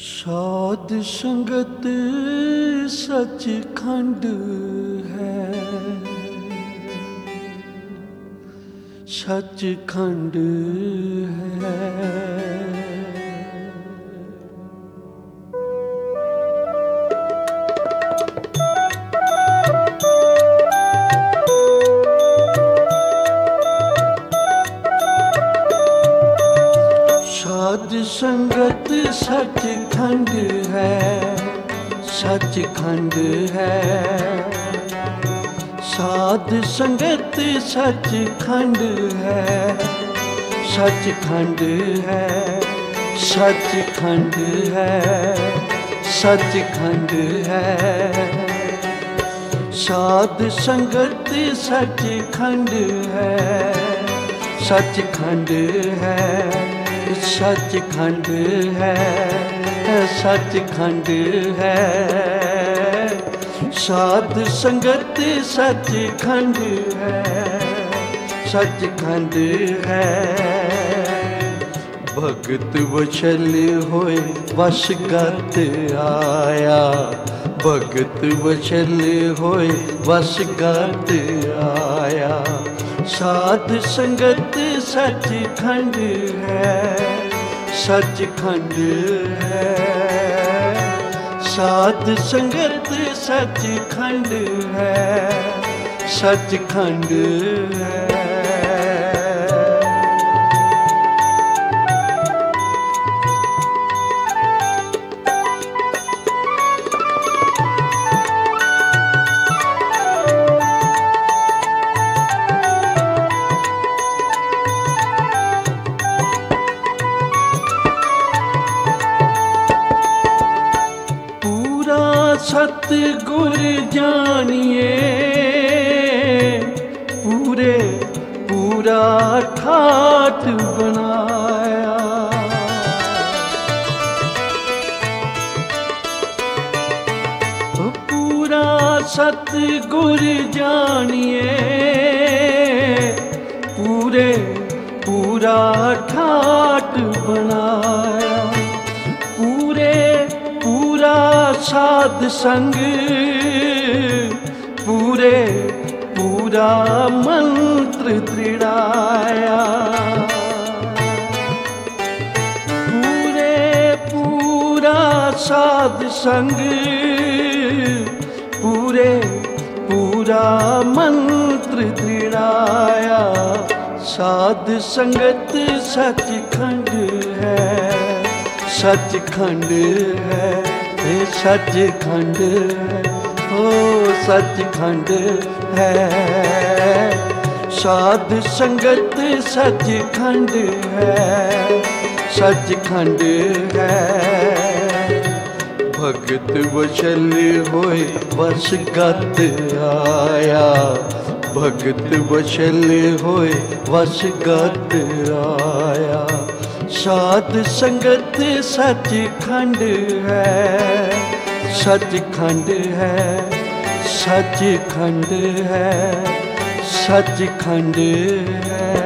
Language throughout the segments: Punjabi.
साध संगत सचखंड है, सचखंड है। साध संगत सचखंड है, सचखंड है। साध संगत सचखंड है, सचखंड है, सचखंड है, सचखंड है। साध संगत सचखंड है, सचखंड है, सचखंड है, सचखंड है। साध संगत सचखंड है, सचखंड है। भगत वचल होए वशगत आया, भगत वचल होए वशगत आया। साध संगत सचखंड है, सचखंड है। साध संगत सचखंड है, सचखंड है। सतगुर जानिए पूरे पूरा ठाठ बनाया। पूरा सतगुर जानिए पूरे पूरा ठाठ बनाया। पूरे पूरा साध संग पूरे पूरा मंत्र दृढ़ाया। पूरे पूरा साध संग पूरे पूरा मंत्र दृढ़ाया। साध संगत सचखंड है, सचखंड है, सचखंड है, ओ सचखंड है। साध संगत सचखंड है, सचखंड है। भगत वचल होए वशगत आया, भगत वचल होए वशगत आया। साध संगत सचखंड है, सचखंड है, सचखंड है, सचखंड है।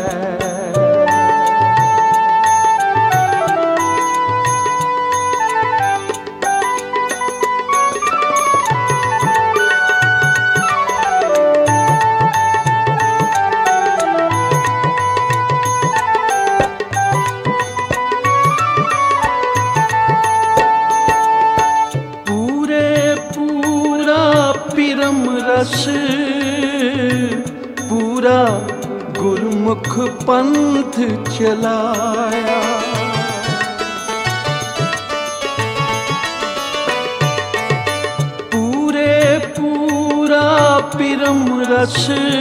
रस पूरा गुरमुख पंथ चलाया। पूरे पूरा पिरम रस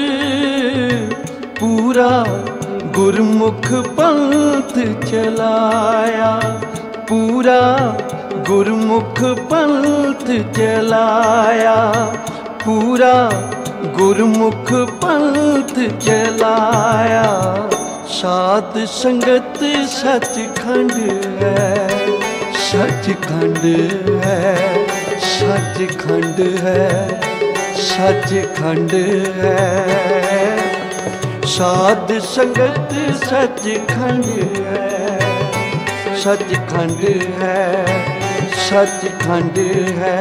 पूरा गुरमुख पंथ चलाया। पूरा गुरमुख पंथ चलाया। पूरा गुरमुख पंथ चलाया। साध संगत सचखंड है, सचखंड है, सचखंड है, सचखंड है। साध संगत सचखंड है, सचखंड है, सचखंड है।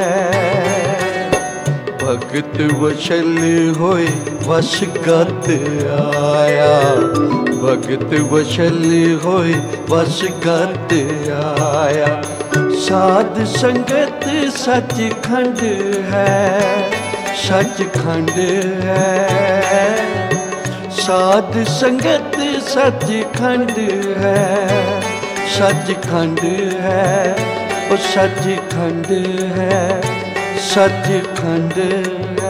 भगत वशल होए वशगत आया, भगत वशल होए वशगत आया। साध संगत सचखंड है, सचखंड है। साध संगत सचखंड है, सचखंड है। ओ सचखंड है, सचखंड है।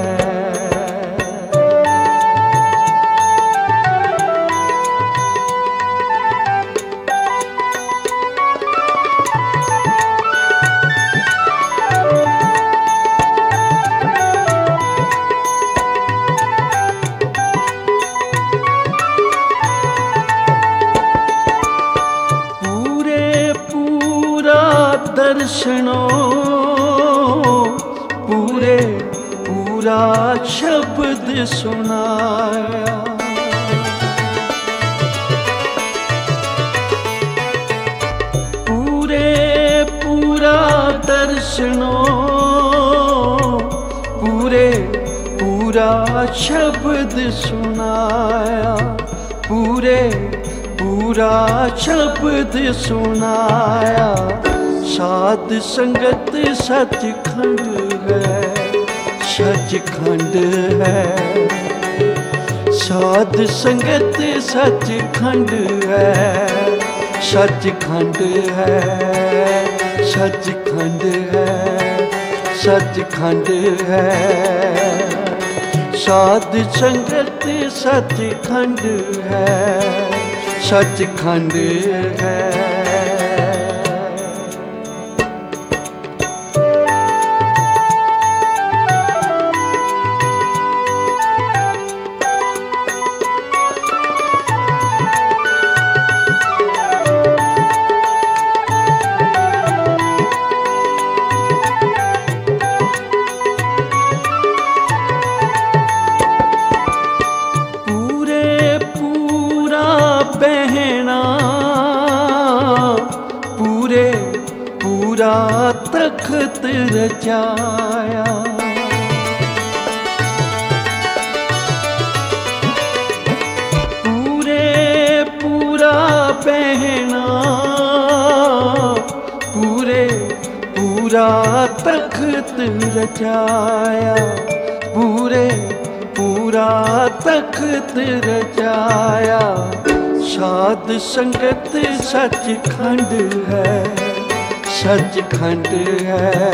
दर्शनों पूरे पूरा शब्द सुनाया। पूरे पूरा दर्शनों पूरे पूरा शब्द सुनाया। पूरे पूरा शब्द सुनाया। साध संगत सचखंड है, सचखंड है। साध संगत सचखंड है, सचखंड है। सचखंड है, सचखंड है। साध संगत सचखंड है, सचखंड है। बहना पूरे पूरा तख्त रचाया। पूरे पूरा बहना पूरे पूरा तख्त रचाया। पूरे पूरा तख्त रचाया। साध संगत सचखंड है, सचखंड है।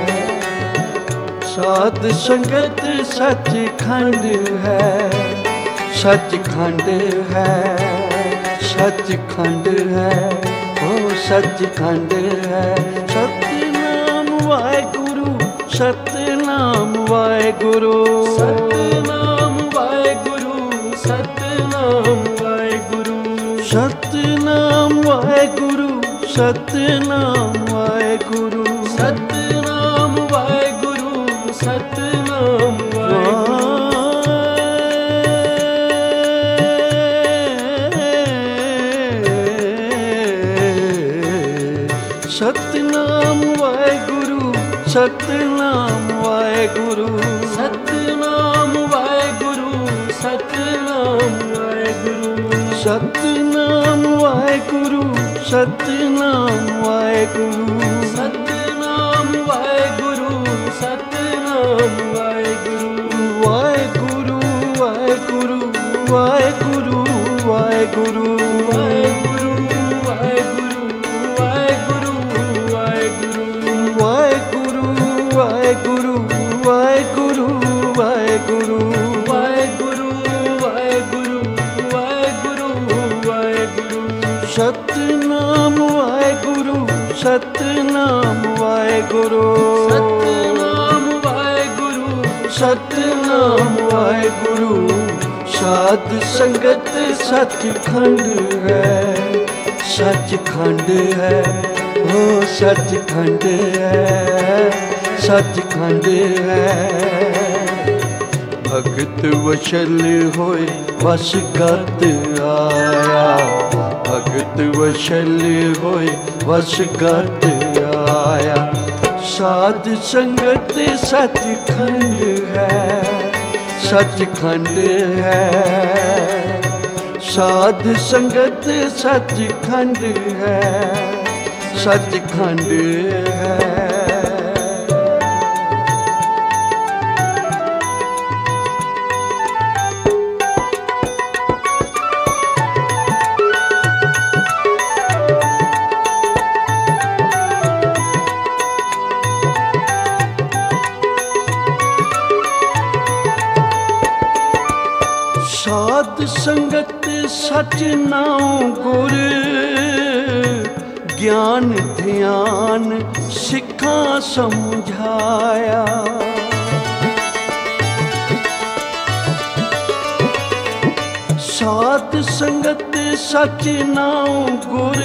साध संगत सचखंड है, सचखंड है। सचखंड है, ओ सचखंड है। सतनाम वाहेगुरु, सतनाम वाहेगुरु। सतनाम वाहेगुरु, सतनाम वाहेगुरु। सतनाम वाहेगुरु, सतनाम वाहेगुरु। सतनाम वाहेगुरु, सतनाम वाहेगुरु। सतनाम वाहेगुरु, सतनाम वाहेगुरु। सतनाम वाहेगुरु, सतनाम वाहेगुरु। सतनाम वाहेगुरु, सतनाम वाहेगुरु। सतनाम वाहेगुरु, सतनाम वाहेगुरु। वाहेगुरु, वाहेगुरु, वाहेगुरु, वाहेगुरु। वाहेगुरु, वाहेगुरु, वाहेगुरु, वाहेगुरु। वाहेगुरु, वाहेगुरु, वाहेगुरु, वाहेगुरु। वाहेगुरु, वाहेगुरु, वाहेगुरु, वाहेगुरु। सतनाम वाहेगुरु, सतनाम वाहेगुरु। सतनाम वाहेगुरु, सतनाम वाहेगुरु। साध संगत सचखंड है, सचखंड है। ओ सचखंड है, सचखंड है। भगत वशल होए वस गत आया, भगत वशल होए वस गत आया। साध संगत सचखंड है, सचखंड है। साध संगत सचखंड है, सचखंड है। साध संगत सच नाम गुर, ज्ञान ध्यान सिखा समझाया। साध संगत सच नाम गुर,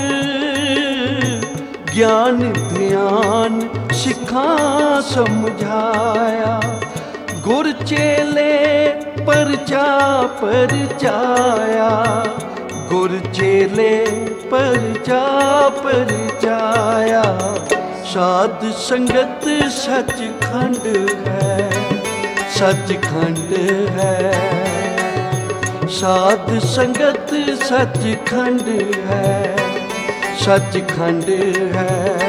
ज्ञान ध्यान सिखा समझाया। गुर चेले परचा परचाया, गुर चेले परचा परचाया। साध संगत सचखंड है, सचखंड है। साध संगत सचखंड है, सचखंड है।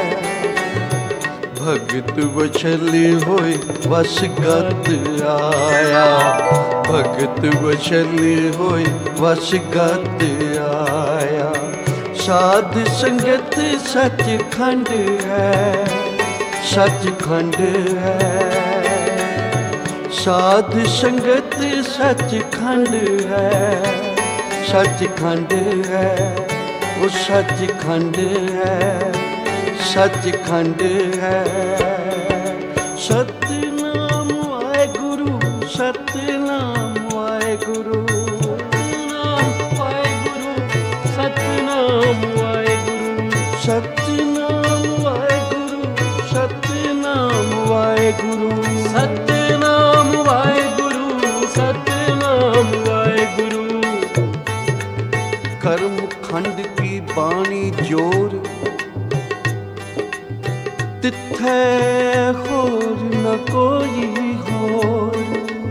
भगत वशल होए वस गत आया, भगत वशल होए वस गत आया। साध संगत सचखंड है, सचखंड है। साध संगत सचखंड है, सचखंड है। वो सचखंड है, सचखंड है। सतनाम वाहेगुरु, सतनाम वाहेगुरु, सतनाम वाहेगुरु, सतनाम वाहेगुरु, सतनाम वाहेगुरु, सतनाम वाहेगुरु, सतनाम वाहेगुरु। कर्म खंड की बाणी जोर, तिथै होर न कोई होर।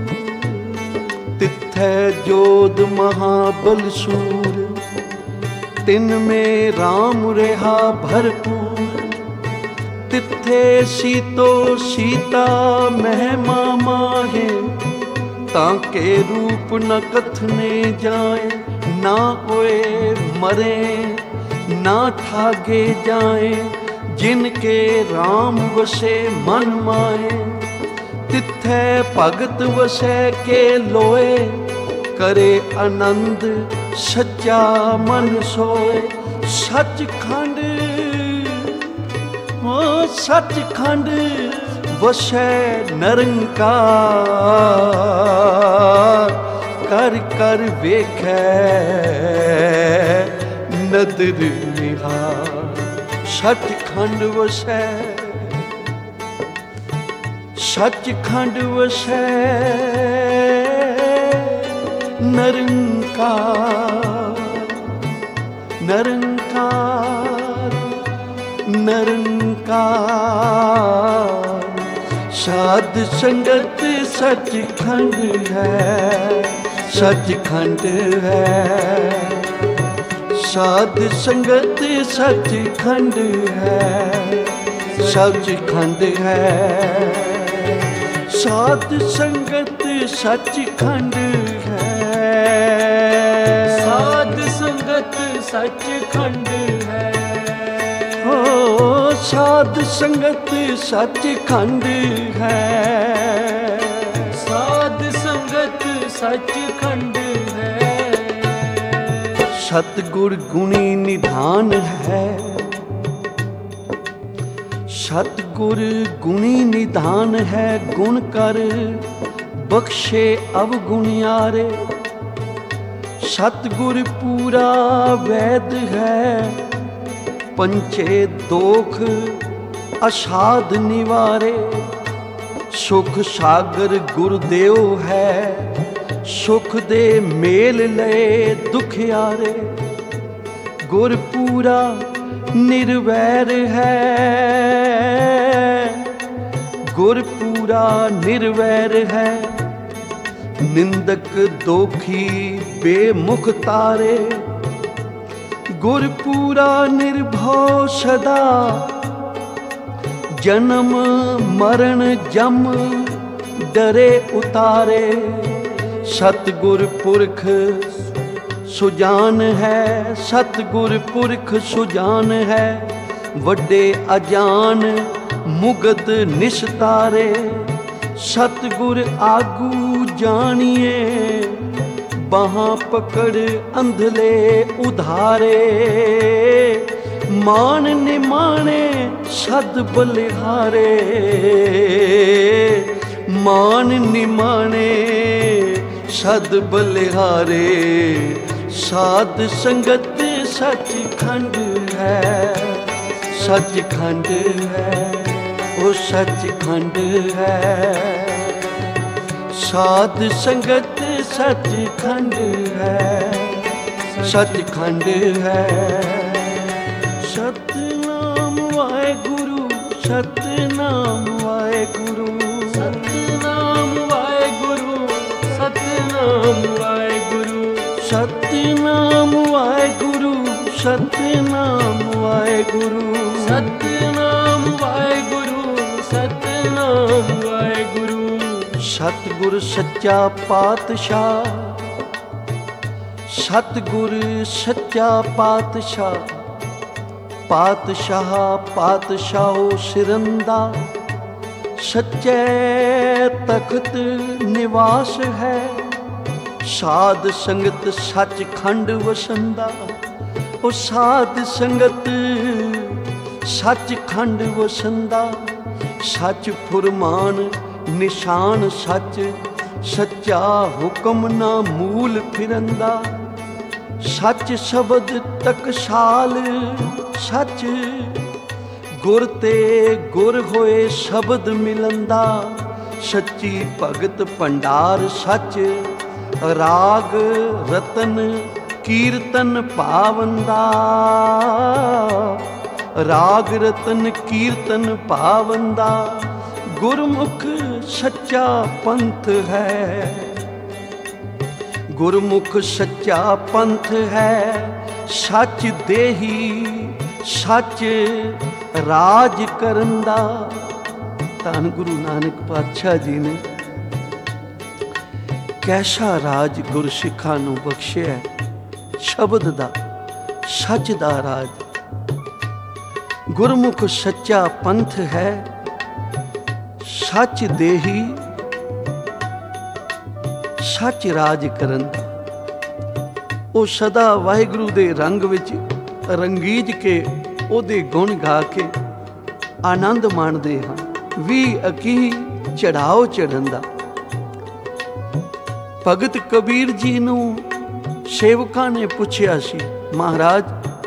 तिथै जोध महाबल सूर, तिन में राम रहा भरपूर। तिथे सीतो सीता महिमा माहे, ताके रूप न कथने जाए। ना होए मरे ना ठागे जाए, जिनके राम वसे मन माए। तिथै भगत वसै के लोए, करे आनंद सच्चा मन सोए। सचखंड ओ सचखंड वसै निरंकार। कर कर वेखै नदर निहार। सचखंड वसै, सचखंड वसै निरंकार। निरंकार निरंकार। साध संगत सचखंड है, सचखंड है। साध संगत सचखंड है, सचखंड है। साध संगत सचखंड है, साध संगत सचखंड है। हो साध संगत सचखंड है, साध संगत सचखंड है। सतगुर गुणी निधान है, सतगुर गुणी निधान है। गुण कर बख्शे अवगुणियारे। सतगुर पूरा वैद है, पंचे दोख असाध निवारे। ਸੁਖ ਸਾਗਰ ਗੁਰਦੇਵ ਹੈ, ਸੁਖ ਦੇ ਮੇਲ ਲਏ ਦੁਖਿਆਰੇ। ਗੁਰ ਪੂਰਾ ਨਿਰਵੈਰ ਹੈ, ਗੁਰ ਪੂਰਾ ਨਿਰਵੈਰ ਹੈ। ਨਿੰਦਕ ਦੋਖੀ ਬੇਮੁਖ ਤਾਰੇ, ਗੁਰ ਪੂਰਾ ਨਿਰਭਉ ਸਦਾ। ਜਨਮ ਮਰਨ ਜਮ ਡਰੇ ਉਤਾਰੇ, ਸਤਿਗੁਰ ਪੁਰਖ ਸੁਜਾਨ ਹੈ, ਸਤਿਗੁਰ ਪੁਰਖ ਸੁਜਾਨ ਹੈ। ਵੱਡੇ ਅਜਾਨ ਮੁਗਤ ਨਿਸਤਾਰੇ, ਸਤਿਗੁਰ ਆਗੂ ਜਾਣੀਏ। ਬਾਹਾਂ ਪਕੜ ਅੰਧਲੇ ਉਧਾਰੇ, ਮਾਨ ਨਿਮਾਣੇ ਸਦ ਬਲਿਹਾਰੇ। ਮਾਨ ਨਿਮਾਣੇ ਸਦ ਬਲਿਹਾਰੇ, ਸਾਧ ਸੰਗਤ ਸੱਚਖੰਡ ਹੈ, ਸੱਚਖੰਡ ਹੈ, ਉਹ ਸੱਚਖੰਡ ਹੈ। ਸਾਧ ਸੰਗਤ ਸੱਚਖੰਡ ਹੈ, ਸੱਚਖੰਡ ਹੈ। ਸਤਿਨਾਮ ਵਾਹਿਗੁਰੂ, ਸਤਿਨਾਮ ਵਾਹਿਗੁਰੂ, ਸਤਿਨਾਮ ਵਾਹਿਗੁਰੂ, ਸਤਿਨਾਮ ਵਾਹਿਗੁਰੂ, ਸਤਿਨਾਮ ਵਾਹਿਗੁਰੂ, ਸਤਿਨਾਮ ਵਾਹਿਗੁਰੂ, ਸਤਿਨਾਮ ਵਾਹਿਗੁਰੂ, ਸਤਿਨਾਮ ਵਾਹਿਗੁਰੂ। ਸਤਿਗੁਰ ਸੱਚਾ ਪਾਤਸ਼ਾਹ, ਸਤਿਗੁਰ ਸੱਚਾ ਪਾਤਸ਼ਾਹ। ਪਾਤਸ਼ਾਹ ਪਾਤਸ਼ਾਹੋ ਸਿਰੰਦਾ, ਸੱਚੇ ਤਖਤ ਨਿਵਾਸ ਹੈ। ਸਾਧ ਸੰਗਤ ਸੱਚਖੰਡ ਵਸੰਦਾ, ਉਹ ਸਾਧ ਸੰਗਤ ਸੱਚਖੰਡ ਵਸੰਦਾ। ਸੱਚ ਫੁਰਮਾਨ ਨਿਸ਼ਾਨ ਸੱਚ, ਸੱਚਾ ਹੁਕਮ ਨਾ ਮੂਲ ਫਿਰੰਦਾ। ਸੱਚ ਸ਼ਬਦ ਟਕਸਾਲ ਸੱਚ, ਗੁਰ ਤੇ ਗੁਰ ਹੋਏ ਸ਼ਬਦ ਮਿਲੰਦਾ। ਸੱਚੀ ਭਗਤ ਭੰਡਾਰ ਸੱਚ, ਰਾਗ ਰਤਨ ਕੀਰਤਨ ਪਾਵੰਦਾ। ਰਾਗ ਰਤਨ ਕੀਰਤਨ ਪਾਵੰਦਾ। ਗੁਰਮੁਖ ਸੱਚਾ ਪੰਥ ਹੈ, ਗੁਰਮੁਖ ਸੱਚਾ ਪੰਥ ਹੈ। ਸੱਚ ਦੇਹੀ ਸੱਚ ਰਾਜ ਕਰਨ ਦਾ। ਧੰਨ ਗੁਰੂ ਨਾਨਕ ਪਾਤਸ਼ਾਹ ਜੀ ਨੇ ਕੈਸਾ ਰਾਜ ਗੁਰਸਿੱਖਾਂ ਨੂੰ ਬਖਸ਼ਿਆ, ਸ਼ਬਦ ਦਾ, ਸੱਚ ਦਾ ਰਾਜ। ਗੁਰਮੁਖ ਸੱਚਾ ਪੰਥ ਹੈ, ਸੱਚ ਦੇਹੀ ਸੱਚ ਰਾਜ ਕਰਨ ਦਾ। ਉਹ ਸਦਾ ਵਾਹਿਗੁਰੂ ਦੇ ਰੰਗ ਵਿੱਚ ਰੰਗੀਜ ਕੇ ਉਹਦੇ ਗੁਣ ਗਾ ਕੇ ਆਨੰਦ ਮਾਣਦੇ ਹਨ। ਵੀ ਅਕੀ ਚੜਾਓ ਚੜਨ ਦਾ। ਭਗਤ ਕਬੀਰ ਜੀ ਨੂੰ ਸੇਵਕਾਂ ਨੇ ਪੁੱਛਿਆ ਸੀ, ਮਹਾਰਾਜ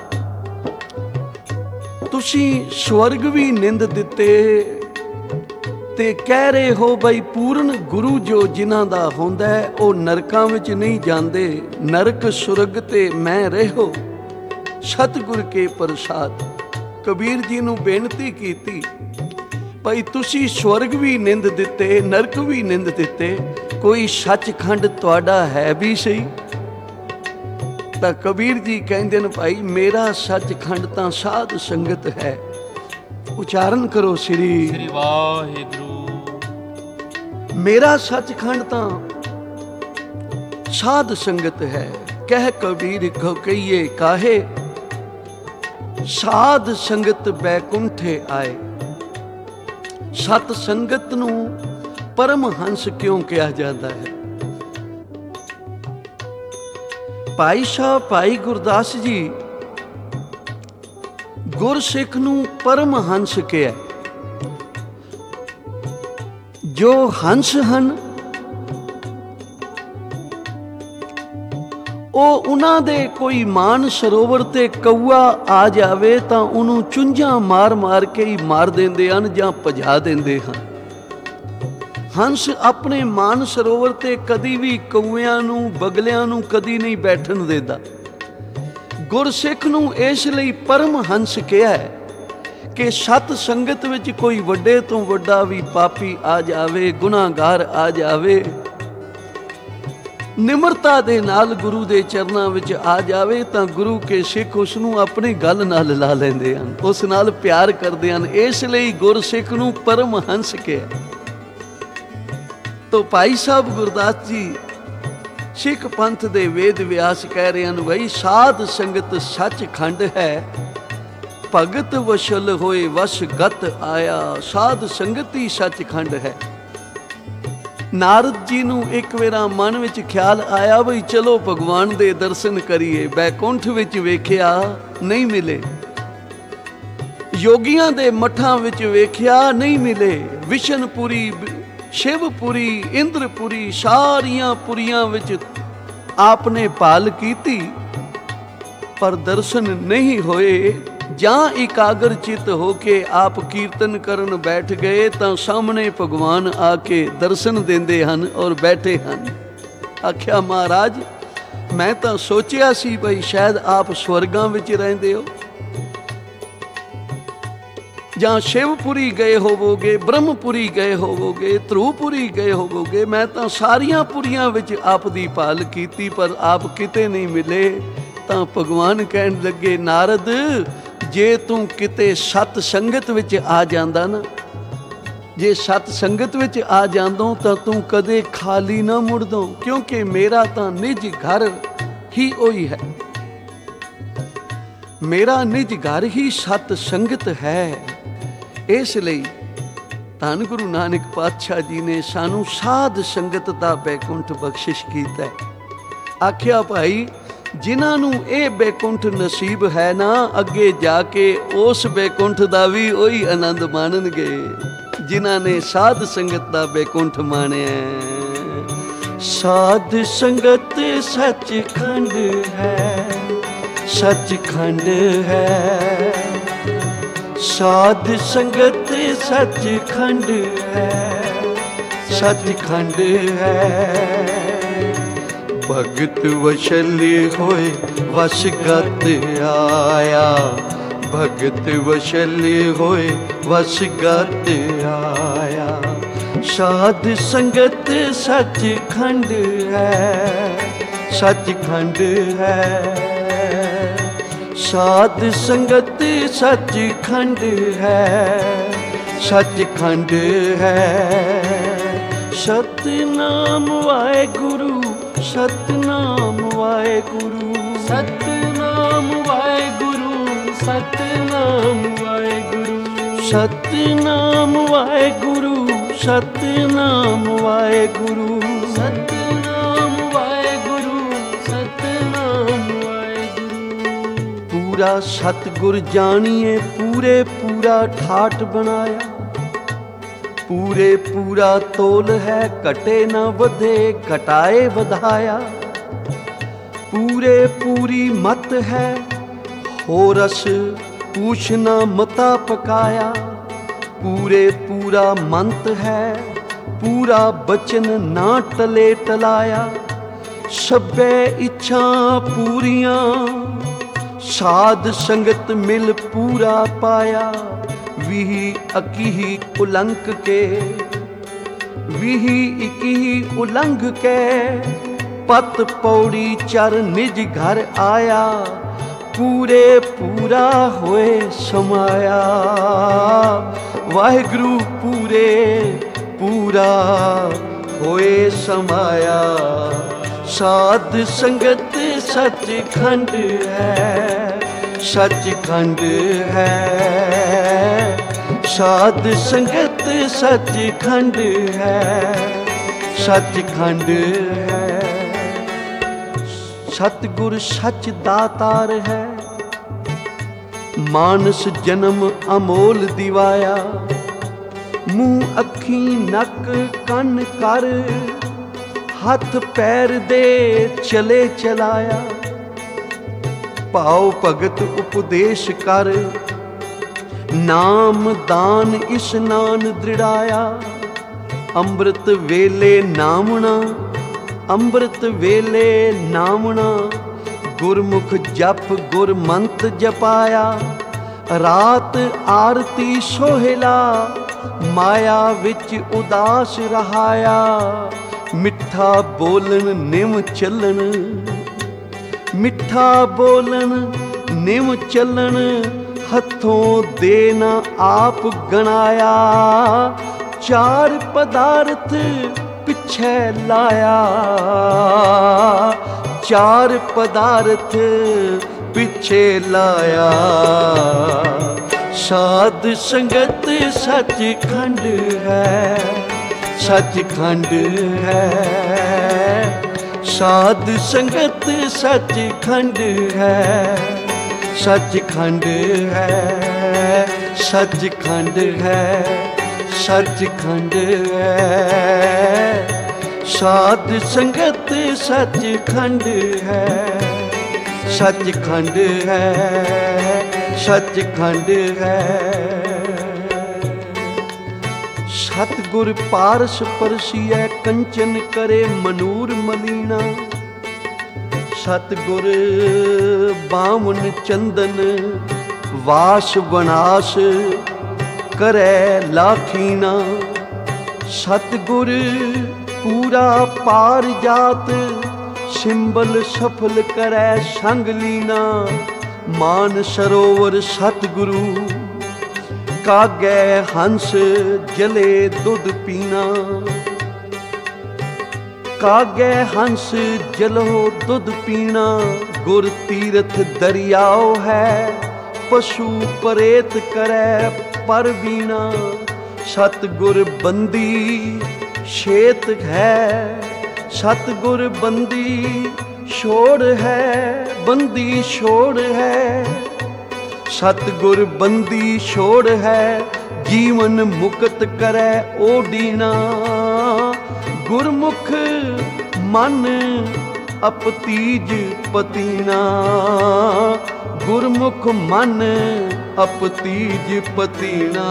ਤੁਸੀਂ ਸਵਰਗ ਵੀ ਨਿੰਦ ਦਿੱਤੇ ਤੇ ਕਹਿ ਰਹੇ ਹੋ ਬਈ ਪੂਰਨ ਗੁਰੂ ਜੋ ਜਿਨ੍ਹਾਂ ਦਾ ਹੁੰਦਾ ਹੈ ਉਹ ਨਰਕਾਂ ਵਿੱਚ ਨਹੀਂ ਜਾਂਦੇ, ਨਰਕ ਸੁਰਗ ਤੇ ਮੈਂ ਰਹਿਓ ਸਤਿਗੁਰ ਕੇ ਪ੍ਰਸਾਦ। ਕਬੀਰ ਜੀ ਨੂੰ ਬੇਨਤੀ ਕੀਤੀ, ਭਾਈ ਤੁਸੀਂ ਸਵਰਗ ਵੀ ਨਿੰਦ ਦਿੱਤੇ, ਨਰਕ ਵੀ ਨਿੰਦ ਦਿੱਤੇ, ਕੋਈ ਸੱਚਖੰਡ ਤੁਹਾਡਾ ਹੈ ਵੀ ਸਹੀ? ਤਾਂ ਕਬੀਰ ਜੀ ਕਹਿੰਦੇ ਨੇ, ਭਾਈ ਮੇਰਾ ਸੱਚਖੰਡ ਤਾਂ ਸਾਧ ਸੰਗਤ ਹੈ। ਉਚਾਰਨ ਕਰੋ ਸ੍ਰੀ ਵਾਹਿਗੁਰੂ। ਮੇਰਾ ਸੱਚਖੰਡ ਤਾਂ ਸਾਧ ਸੰਗਤ ਹੈ। ਕਹਿ ਕਬੀਰ ਕੋ ਕਹੀਏ ਕਾਹੇ, ਸਾਧ ਸੰਗਤ ਬੈਕੁੰਠੇ ਆਏ। ਸਤ ਸੰਗਤ ਨੂੰ ਪਰਮ ਹੰਸ ਕਿਉਂ ਕਿਹਾ ਜਾਂਦਾ ਹੈ? ਭਾਈ ਸਾਹਿਬ ਭਾਈ ਗੁਰਦਾਸ ਜੀ ਗੁਰਸਿੱਖ ਨੂੰ ਪਰਮ ਹੰਸ ਕਿਹਾ। ਜੋ ਹੰਸ ਹਨ ਉਹ ਉਹਨਾਂ ਦੇ ਕੋਈ ਮਾਨ ਸਰੋਵਰ ਤੇ ਕਊਆ ਆ ਜਾਵੇ ਤਾਂ ਉਹਨੂੰ ਚੁੰਝਾਂ ਮਾਰ ਮਾਰ ਕੇ ਹੀ ਮਾਰ ਦਿੰਦੇ ਹਨ ਜਾਂ ਭਜਾ ਦਿੰਦੇ ਹਨ। ਹੰਸ ਆਪਣੇ ਮਾਨ ਸਰੋਵਰ ਤੇ ਕਦੀ ਵੀ ਕਊਆਂ ਨੂੰ ਬਗਲਿਆਂ ਨੂੰ ਕਦੀ ਨਹੀਂ ਬੈਠਣ ਦਿੰਦਾ। ਗੁਰਸਿੱਖ ਨੂੰ ਇਸ ਲਈ ਪਰਮ ਹੰਸ ਕਿਹਾ ਹੈ ਕਿ ਸਤ ਸੰਗਤ ਵਿੱਚ ਕੋਈ ਵੱਡੇ ਤੋਂ ਵੱਡਾ ਵੀ ਪਾਪੀ ਆ ਜਾਵੇ, ਗੁਨਾਹਗਾਰ ਆ ਜਾਵੇ, ਨਿਮਰਤਾ ਦੇ ਨਾਲ ਗੁਰੂ ਦੇ ਚਰਨਾਂ ਵਿੱਚ ਆ ਜਾਵੇ ਤਾਂ ਗੁਰੂ ਕੇ ਸਿੱਖ ਉਸ ਨੂੰ ਆਪਣੀ ਗੱਲ ਨਾਲ ਲਾ ਲੈਂਦੇ ਹਨ, ਉਸ ਨਾਲ ਪਿਆਰ ਕਰਦੇ ਹਨ। ਇਸ ਲਈ ਗੁਰਸਿੱਖ ਨੂੰ ਪਰਮ ਹੰਸ ਕਿਹਾ। ਤੋ ਭਾਈ ਸਾਹਿਬ ਗੁਰਦਾਸ ਜੀ ਸਿੱਖ ਪੰਥ ਦੇ ਵੇਦ ਵਿਆਸ ਕਹਿ ਰਹੇ ਹਨ, ਬਈ ਸਾਧ ਸੰਗਤ ਸੱਚਖੰਡ ਹੈ, ਭਗਤ ਵਸ਼ਲ ਹੋਏ ਵਸ ਗਤ ਆਇਆ। ਸਾਧ ਸੰਗਤ ਹੀ ਸੱਚਖੰਡ ਹੈ। ਨਾਰਦ ਜੀ ਨੂੰ ਇੱਕ ਵੇਰਾ ਮਨ ਵਿੱਚ ਖਿਆਲ ਆਇਆ ਬਈ ਚਲੋ ਭਗਵਾਨ ਦੇ ਦਰਸ਼ਨ ਕਰੀਏ। ਬੈਕੁੰਠ ਵਿੱਚ ਵੇਖਿਆ ਨਹੀਂ ਮਿਲੇ, ਯੋਗੀਆਂ ਦੇ ਮੱਠਾਂ ਵਿੱਚ ਵੇਖਿਆ ਨਹੀਂ ਮਿਲੇ, ਵਿਸ਼ਨਪੁਰੀ, ਸ਼ਿਵਪੁਰੀ, ਇੰਦਰਪੁਰੀ, ਸਾਰੀਆਂ ਪੁਰੀਆਂ ਵਿੱਚ ਆਪਨੇ ਭਾਲ ਕੀਤੀ ਪਰ ਦਰਸ਼ਨ ਨਹੀਂ ਹੋਏ। ਜਾਂ ਇਕਾਗਰ ਚਿੱਤ ਹੋ ਕੇ ਆਪ ਕੀਰਤਨ ਕਰਨ ਬੈਠ ਗਏ ਤਾਂ ਸਾਹਮਣੇ ਭਗਵਾਨ ਆ ਕੇ ਦਰਸ਼ਨ ਦਿੰਦੇ ਹਨ ਔਰ ਬੈਠੇ ਹਨ। ਆਖਿਆ ਮਹਾਰਾਜ ਮੈਂ ਤਾਂ ਸੋਚਿਆ ਸੀ ਬਈ ਸ਼ਾਇਦ ਆਪ ਸਵਰਗਾਂ ਵਿੱਚ ਰਹਿੰਦੇ ਹੋ, ਜਾਂ ਸ਼ਿਵਪੁਰੀ ਗਏ ਹੋਵੋਗੇ, ਬ੍ਰਹਮਪੁਰੀ ਗਏ ਹੋਵੋਗੇ, ਧਰੂਪੁਰੀ ਗਏ ਹੋਵੋਗੇ। ਮੈਂ ਤਾਂ ਸਾਰੀਆਂ ਪੁਰੀਆਂ ਵਿੱਚ ਆਪ ਦੀ ਭਾਲ ਕੀਤੀ ਪਰ ਆਪ ਕਿਤੇ ਨਹੀਂ ਮਿਲੇ। ਤਾਂ ਭਗਵਾਨ ਕਹਿਣ ਲੱਗੇ, ਨਾਰਦ ਜੇ ਤੂੰ ਕਿਤੇ ਸਤ ਸੰਗਤ ਵਿੱਚ ਆ ਜਾਂਦਾ ਨਾ, ਜੇ ਸਤ ਸੰਗਤ ਵਿੱਚ ਆ ਜਾਂਦੋਂ ਤਾਂ ਤੂੰ ਕਦੇ ਖਾਲੀ ਨਾ ਮੁੜਦੋਂ, ਕਿਉਂਕਿ ਮੇਰਾ ਤਾਂ ਨਿਜ ਘਰ ਹੀ ਉਹੀ ਹੈ। ਮੇਰਾ ਨਿਜ ਘਰ ਹੀ ਸਤ ਸੰਗਤ ਹੈ। ਇਸ ਲਈ ਧੰਨ ਗੁਰੂ ਨਾਨਕ ਪਾਤਸ਼ਾਹ ਜੀ ਨੇ ਸਾਨੂੰ ਸਾਧ ਸੰਗਤ ਦਾ ਬੈਕੁੰਠ ਬਖਸ਼ਿਸ਼ ਕੀਤਾ। ਆਖਿਆ ਭਾਈ ਜਿਨ੍ਹਾਂ ਨੂੰ ਇਹ ਬੈਕੁੰਠ ਨਸੀਬ ਹੈ ਨਾ, ਅੱਗੇ ਜਾ ਕੇ ਉਸ ਬੈਕੁੰਠ ਦਾ ਵੀ ਉਹੀ ਆਨੰਦ ਮਾਣਨਗੇ ਜਿਨ੍ਹਾਂ ਨੇ ਸਾਧ ਸੰਗਤ ਦਾ ਬੈਕੁੰਠ ਮਾਣਿਆ। ਸਾਧ ਸੰਗਤ ਸੱਚਖੰਡ ਹੈ, ਸੱਚਖੰਡ ਹੈ। ਸਾਧ ਸੰਗਤ ਸੱਚਖੰਡ ਹੈ, ਸੱਚਖੰਡ ਹੈ। ਭਗਤ ਵਸ਼ਲ ਹੋਏ ਵਸ ਗਤ ਆਇਆ, ਭਗਤ ਵਸ਼ਲ ਹੋਏ ਵਸ ਗਤ ਆਇਆ। ਸਾਧ ਸੰਗਤ ਸੱਚਖੰਡ ਹੈ, ਸੱਚਖੰਡ ਹੈ। ਸਾਧ ਸੰਗਤ ਸੱਚਖੰਡ ਹੈ, ਸੱਚਖੰਡ ਹੈ। ਸਤਿਨਾਮ ਵਾਹਿਗੁਰੂ, ਸਤਿਨਾਮ ਵਾਹਿਗੁਰੂ, ਸਤਿਨਾਮ ਵਾਹਿਗੁਰੂ, ਸਤਿਨਾਮ ਵਾਹਿਗੁਰੂ, ਸਤਿਨਾਮ ਵਾਹਿਗੁਰੂ, ਸਤਿਨਾਮ ਵਾਹਿਗੁਰੂ, ਸਤਿਨਾਮ ਵਾਹਿਗੁਰੂ, ਸਤਿਨਾਮ ਵਾਹਿਗੁਰੂ। ਪੂਰਾ ਸਤਿਗੁਰ ਜਾਣੀਏ, ਪੂਰੇ ਪੂਰਾ ਠਾਠ ਬਣਾਇਆ। ਪੂਰੇ ਪੂਰਾ ਤੋਲ ਹੈ, ਘਟੇ ਨਾ ਵਧੇ, ਘਟਾਏ ਵਧਾਇਆ। ਪੂਰੇ ਪੂਰੀ ਮਤ ਹੈ, ਹੋ ਰਸ ਪੂਛ ਨਾ ਮਤਾ ਪਕਾਇਆ। ਪੂਰੇ ਪੂਰਾ ਮੰਤ ਹੈ, ਪੂਰਾ ਬਚਨ ਨਾ ਟਲੇ ਟਲਾਇਆ। ਸਭੇ ਇੱਛਾ ਪੂਰੀਆਂ, ਸਾਧ ਸੰਗਤ ਮਿਲ ਪੂਰਾ ਪਾਇਆ। ਵੀਹੀ ਅਕੀਹੀ ਉਲੰਘ ਕੇ, ਵੀਹੀ ਇਕੀਹੀ ਉਲੰਘ ਕੇ, ਪਤ ਪੌੜੀ ਚਰ ਨਿਜ ਘਰ ਆਇਆ। ਪੂਰੇ ਪੂਰਾ ਹੋਏ ਸਮਾਇਆ, ਵਾਹਿਗੁਰੂ ਪੂਰੇ ਪੂਰਾ ਹੋਏ ਸਮਾਇਆ। ਸਾਧ ਸੰਗਤ ਸੱਚਖੰਡ ਹੈ, ਸੱਚਖੰਡ ਹੈ। ਸਾਧ ਸੰਗਤ ਸੱਚਖੰਡ ਹੈ, ਸੱਚਖੰਡ ਹੈ। ਸਤਿਗੁਰ ਸੱਚ ਦਾਤਾਰ ਹੈ, ਮਾਨਸ ਜਨਮ ਅਮੋਲ ਦਿਵਾਇਆ। ਮੂੰਹ ਅੱਖੀ ਨੱਕ ਕੰਨ ਕਰ, ਹੱਥ ਪੈਰ ਦੇ ਚਲੇ ਚਲਾਇਆ। ਭਾਉ ਭਗਤ ਉਪਦੇਸ਼ ਕਰ, ਨਾਮ ਦਾਨ ਇਸ਼ਨਾਨ ਦ੍ਰਿੜਾਇਆ। ਅੰਮ੍ਰਿਤ ਵੇਲੇ ਨਾਮਣਾ, ਅੰਮ੍ਰਿਤ ਵੇਲੇ ਨਾਮਣਾ। ਗੁਰਮੁਖ ਜਪ ਗੁਰਮੰਤ ਜਪਾਇਆ, ਰਾਤ ਆਰਤੀ ਸੋਹਿਲਾ। ਮਾਇਆ ਵਿੱਚ ਉਦਾਸ ਰਹਾਇਆ, ਮਿੱਠਾ ਬੋਲਣ ਨਿਮ ਚੱਲਣ, ਮਿੱਠਾ ਬੋਲਣ ਨਿਮ ਚੱਲਣ। ਹੱਥੋਂ ਦੇ ਨਾ ਆਪ ਗਣਾਇਆ, ਚਾਰ ਪਦਾਰਥ ਪਿੱਛੇ ਲਾਇਆ, ਚਾਰ ਪਦਾਰਥ ਪਿੱਛੇ ਲਾਇਆ। ਸਾਧ ਸੰਗਤ ਸੱਚਖੰਡ ਹੈ, ਸੱਚਖੰਡ ਹੈ। ਸਾਧ ਸੰਗਤ ਸੱਚਖੰਡ ਹੈ, ਸੱਚਖੰਡ ਹੈ, ਸੱਚਖੰਡ ਹੈ, ਸੱਚਖੰਡ ਹੈ। ਸਾਧ ਸੰਗਤ ਸੱਚਖੰਡ ਹੈ, ਸੱਚਖੰਡ ਹੈ, ਸੱਚਖੰਡ ਹੈ। ਸਤਿਗੁਰ ਪਾਰਸ ਪਰਸੀਐ, ਕੰਚਨ ਕਰੇ ਮਨੂਰ ਮਲੀਨਾ। ਸਤਿਗੁਰ ਬਾਮਨ ਚੰਦਨ, ਵਾਸ ਵਨਾਸ ਕਰੈ ਲਾਖੀਨਾ। ਸਤਿਗੁਰ ਪੂਰਾ ਪਾਰ ਜਾਤ, ਸਿੰਬਲ ਸਫਲ ਕਰੈ ਸੰਗ ਲੀਨਾ। ਮਾਨ ਸਰੋਵਰ ਸਤਿਗੁਰੂ, ਕਾਗੈ ਹੰਸ ਜਲੇ ਦੁੱਧ ਪੀਣਾ। ਕਾਗੈ ਹੰਸ ਜਲੋ ਦੁੱਧ ਪੀਣਾ। ਗੁਰ ਤੀਰਥ ਦਰਿਆਓ ਹੈ, ਪਸ਼ੂ ਪ੍ਰੇਤ ਕਰੈ ਪਰ ਬੀਣਾ। ਸਤਿਗੁਰ ਬੰਦੀ ਛੇਤ ਹੈ, ਸਤਿਗੁਰ ਬੰਦੀ ਛੋੜ ਹੈ, ਬੰਦੀ ਛੋੜ ਹੈ। ਸਤਿਗੁਰ ਬੰਦੀ ਛੋੜ ਹੈ, ਜੀਵਨ ਮੁਕਤ ਕਰੈ ਓਡੀਨਾ। ਗੁਰਮੁਖ ਮਨ ਅਪਤੀਜ ਪਤੀਨਾ, ਗੁਰਮੁਖ ਮਨ ਅਪਤੀਜ ਪਤੀਨਾ।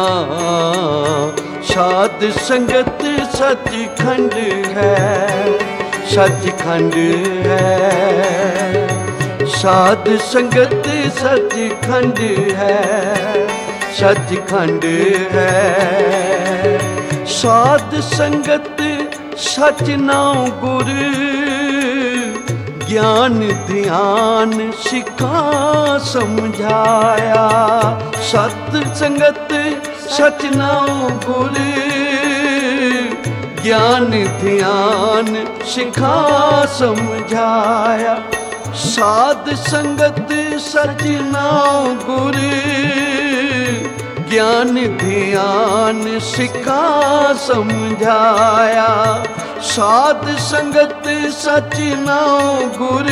ਸਾਧ ਸੰਗਤ ਸੱਚਖੰਡ ਹੈ, ਸੱਚਖੰਡ ਹੈ। ਸਾਧ ਸੰਗਤ ਸੱਚਖੰਡ ਹੈ, ਸੱਚਖੰਡ ਹੈ। ਸਾਧ ਸੰਗਤ ਸਚ ਨਾਉ ਗੁਰ, ਗਿਆਨ ਧਿਆਨ ਸਿਖਾ ਸਮਝਾਇਆ। ਸਤ ਸੰਗਤ ਸਚ ਨਾਉ ਗੁਰ, ਗਿਆਨ ਧਿਆਨ ਸਿਖਾ ਸਮਝਾਇਆ। ਸਾਧ ਸੰਗਤ ਸਚ ਨਾਉ ਗੁਰ, ਗਿਆਨ ਧਿਆਨ ਸਿਖਾ ਸਮਝਾਇਆ। ਸਾਧ ਸੰਗਤ ਸਚ ਨਾਉ ਗੁਰ,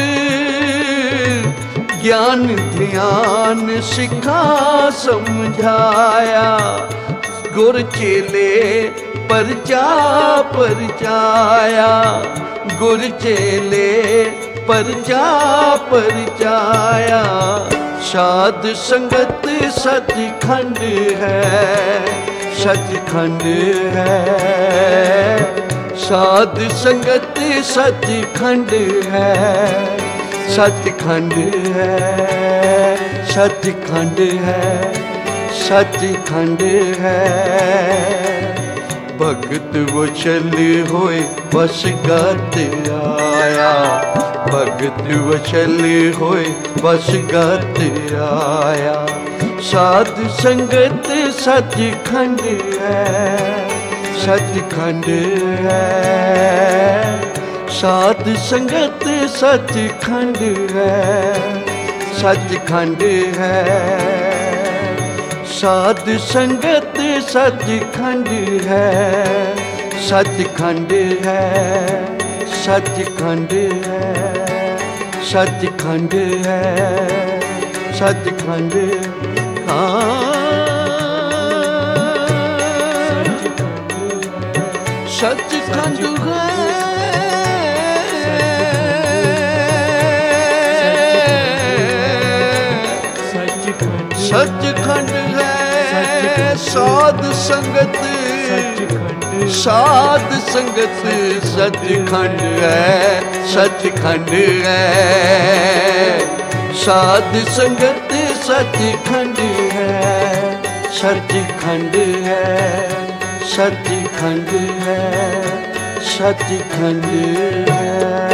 ਗਿਆਨ ਧਿਆਨ ਸਿਖਾ ਸਮਝਾਇਆ। ਗੁਰ ਚੇਲੇ ਪਰਚਾ ਪਰਚਾਇਆ, ਗੁਰ ਚੇਲੇ ਪਰਚਾ ਪਰਚਾਇਆ। ਸਾਧ ਸੰਗਤ ਸੱਚਖੰਡ ਹੈ, ਸੱਚਖੰਡ ਹੈ। ਸਾਧ ਸੰਗਤ ਸੱਚਖੰਡ ਹੈ, ਸੱਚਖੰਡ ਹੈ, ਸੱਚਖੰਡ ਹੈ, ਸੱਚਖੰਡ ਹੈ। ਭਗਤ ਵਚਲ ਹੋਏ ਬਸ ਗਤ ਆਇਆ, ਭਗਤ ਵਚਲ ਹੋਏ ਬਸ ਗਤ ਆਇਆ। ਸਾਧ ਸੰਗਤ ਸੱਚਖੰਡ ਹੈ, ਸੱਚਖੰਡ ਹੈ। ਸਾਧ ਸੰਗਤ ਸੱਚਖੰਡ ਹੈ, ਸੱਚਖੰਡ ਹੈ। ਸਾਧ ਸੰਗਤ ਸੱਚਖੰਡ ਹੈ, ਸੱਚਖੰਡ ਹੈ, ਸੱਚਖੰਡ ਹੈ, ਸੱਚਖੰਡ ਹੈ, ਸੱਚਖੰਡ ਹਾਂ। ਸੱਚਖੰਡ ਹੈ, ਸੱਚਖੰਡ ਹੈ। ਸਾਧ ਸੰਗਤ सचखंड साध संगत सचखंड है, सचखंड है। साध संगत सचखंड है, सचखंड है, सचखंड है, सचखंड है।